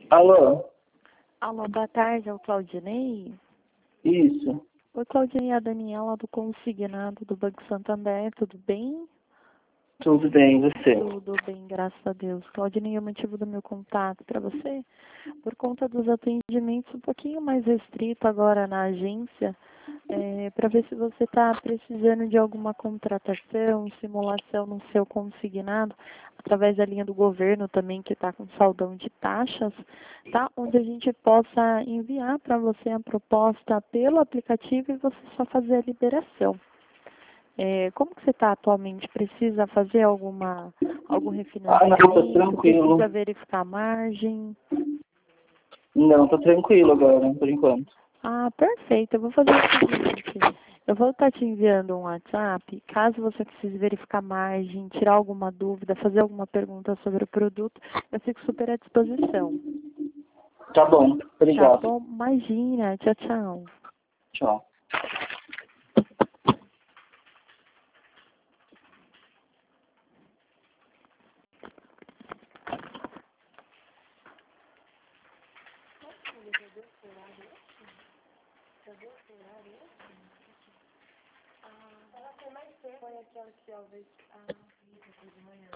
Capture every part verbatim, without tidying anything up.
Alô? Alô, boa tarde, é o Claudinei? Isso. Oi, Claudinei, é a Daniela do Consignado do Banco Santander, tudo bem? Tudo bem, e você? Tudo bem, graças a Deus. Claudinei, o motivo do meu contato para você, por conta dos atendimentos um pouquinho mais restrito agora na agência, é, para ver se você está precisando de alguma contratação, simulação no seu consignado, através da linha do governo também, que está com saldão de taxas, tá? Onde a gente possa enviar para você a proposta pelo aplicativo e você só fazer a liberação. É, como que você está atualmente? Precisa fazer alguma, algum Ah, não, tô refinanciamento? tranquilo. Precisa verificar a margem? Não, tô tranquilo agora, por enquanto. Ah, perfeito. Eu vou fazer o seguinte. Eu vou estar te enviando um WhatsApp. Caso você precise verificar a margem, tirar alguma dúvida, fazer alguma pergunta sobre o produto, eu fico super à disposição. Tá bom, Tá obrigado. bom? Imagina. Tchau, tchau. Tchau. Ela tem mais tempo. Foi aquela que talvez... Ah, depois de manhã.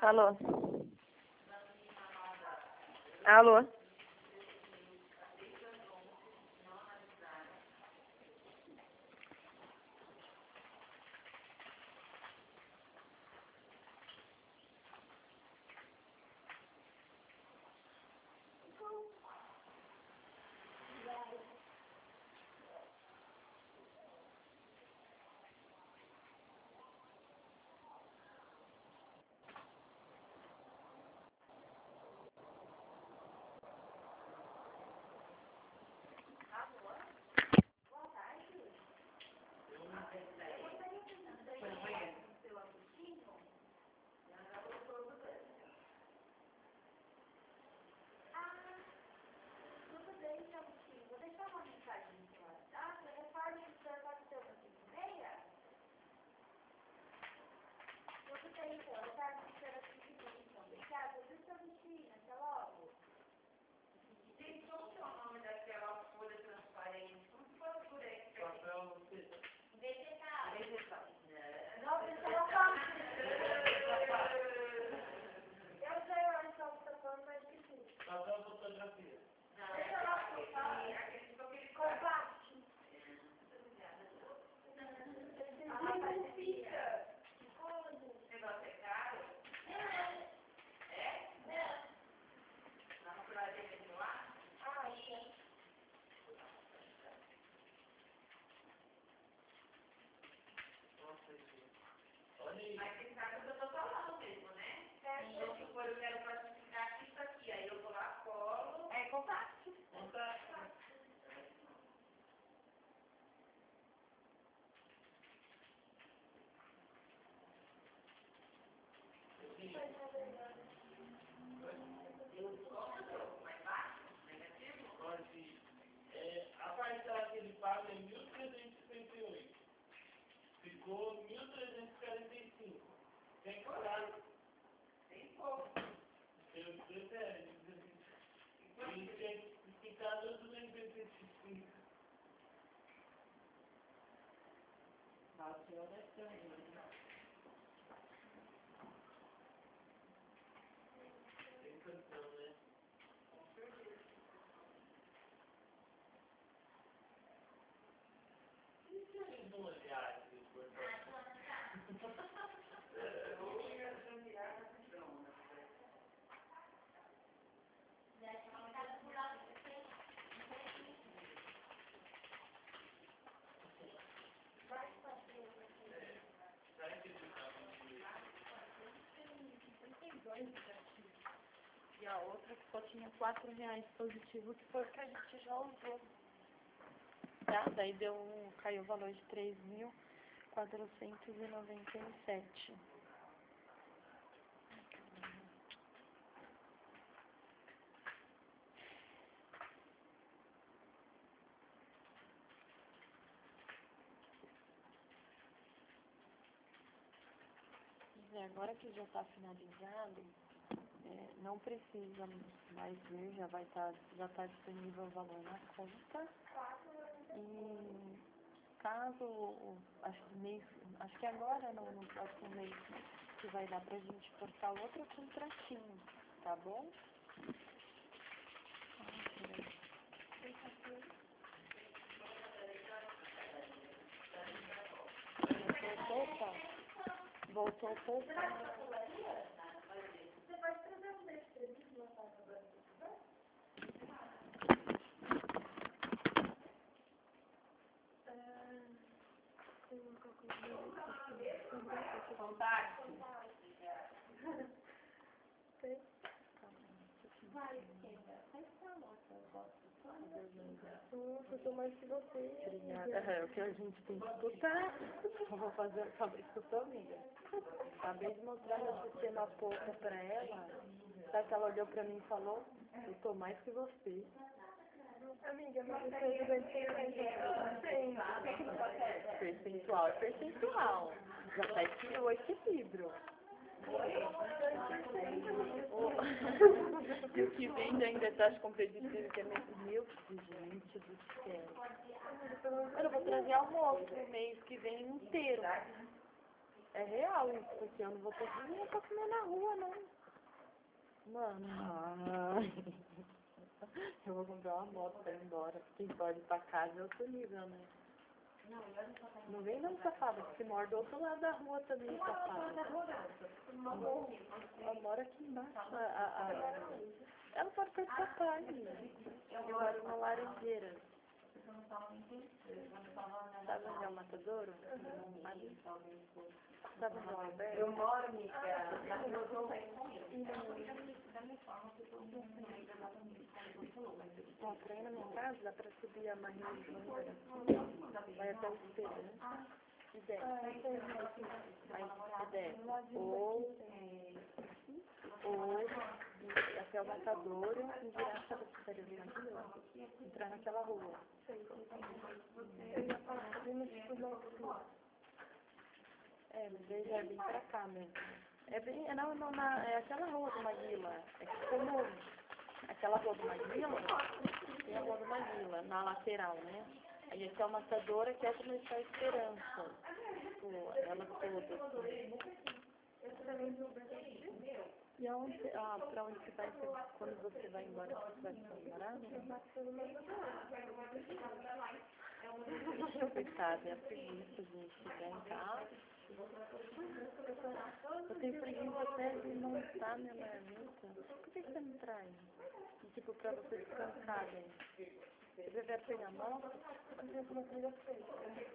Alô? Alô? A parcela que ele paga é mil trezentos e cinquenta e oito. Ficou mil trezentos e quarenta e cinco. Tem que pagar. Tem pouco. Eu disse, é, e tem que ficar duzentos e oitenta e cinco. Mas o senhor é estranho, né? Tem canção, né? Não olhar esse portal. E a outra que só tinha quatro reais positivo, que foi o que a gente já usou. Tá? Daí deu um, caiu o valor de três mil quatrocentos e noventa e sete. E agora que já está finalizado, é, não precisa mais ver, já vai estar, já está disponível o valor na conta. E caso, acho que mês, acho que agora, no, no próximo mês, que vai dar pra gente cortar outro contratinho, tá bom? Voltou, tá? Voltou, voltou. Nossa, eu sou mais que você. Obrigada. É o que a gente tem que escutar. Eu vou fazer a cabeça da amiga. Acabei de mostrar meu sistema pouca pra ela. Sabe que ela olhou pra mim e falou? Eu tô mais que você. Amiga, mas você é percentual. Percentual é percentual. Já tá aqui o equilíbrio. E o que vende ainda taxa competitiva, que é meu gente do céu. Eu não vou trazer almoço o mês que vem inteiro. É real isso, porque eu não vou ter dinheiro pra comer na rua, não. Mano, ai. Eu vou comprar uma moto pra ir embora. Quem pode ir pra casa eu tô ligando, né? Não vem não, safada, que você mora do outro lado da rua também, safada. Ela mora aqui embaixo. A, a, a... Ela pode perto do papai. Eu moro na Laranjeira. Sabe onde é o matadouro? Ali. Sabe onde é o Alberto? Eu moro, amiga, na rua do Bom, pra ir na minha casa, dá pra subir a Marinha de Bandeira. Vai até o espelho, né? E desce. Aí desce. Ou, ou ir até o matadouro e virar essa pizzaria de Maria. Entrar naquela rua. É, mas ele é bem pra cá mesmo. É bem, é, não, não, na, é aquela rua do Maguila. É que como aquela rua do Maguila, tem a rua do Maguila, na lateral, né? Aí aqui é uma matadora que é como está a Esperança. Tipo, ela toda, assim. E aonde, ah, pra onde você vai, quando você vai embora, você vai ficar namorado? Coitada, é a preguiça de chegar em casa. Eu tenho preguiça até de montar minha marmita. Por que você me traz? Tipo, pra você descansar, gente. Você deve pegar a moto? Eu tenho uma coisa feita.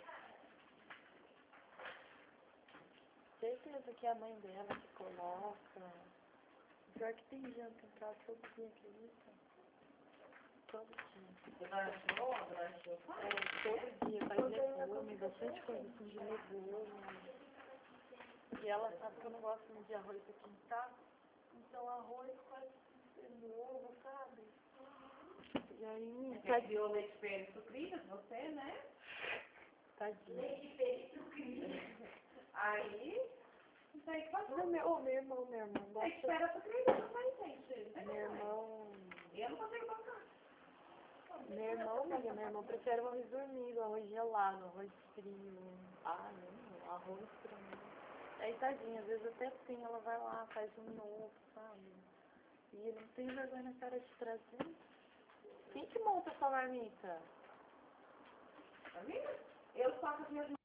Certeza que é a mãe dela que coloca. Pior que tem janta em casa todo dia, acredita? Todo dia. Você vai achar outra? É, todo dia. Faz legume, bastante coisa assim de legume. E ela sabe que eu não gosto muito de arroz aqui em casa. Então arroz faz cenoura, sabe? E aí... Tadinho, leite pérez sucrilhos, você, né? Tadinho. Leite pérez sucrilhos. Aí... Isso aí que faz o meu, o meu irmão, meu irmão. Leite pérez sucrilhos também, gente. Meu irmão... Eu não consigo colocar. Meu irmão, amiga, meu irmão prefere o arroz dormido, arroz gelado, arroz frio. Ah, não, arroz frio. Aí, tadinha, às vezes até assim, ela vai lá, faz um novo, sabe? E não tem vergonha na cara de trazer. Quem que monta essa marmita? Eu faço as minhas